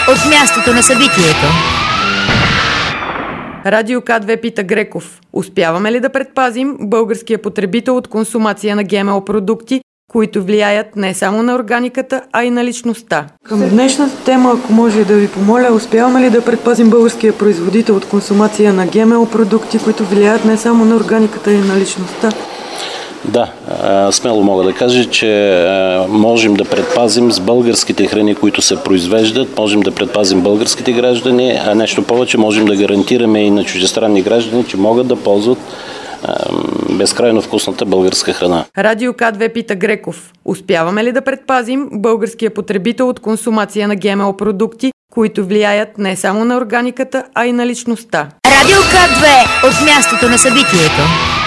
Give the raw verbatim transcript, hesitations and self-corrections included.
от мястото на събитието. Радио К две пита Греков: успяваме ли да предпазим българския потребител от консумация на ГМО продукти, които влияят не само на органиката, а и на личността? Към днешната тема, ако може да ви помоля, успяваме ли да предпазим българския производител от консумация на ГМО продукти, които влияят не само на органиката и на личността? Да, смело мога да кажа, че можем да предпазим с българските храни, които се произвеждат, можем да предпазим българските граждани, а нещо повече можем да гарантираме и на чуждестранни граждани, че могат да ползват безкрайно вкусната българска храна. Радио К две пита Греков: успяваме ли да предпазим българския потребител от консумация на ГМО продукти, които влияят не само на органиката, а и на личността? Радио К две от мястото на събитието.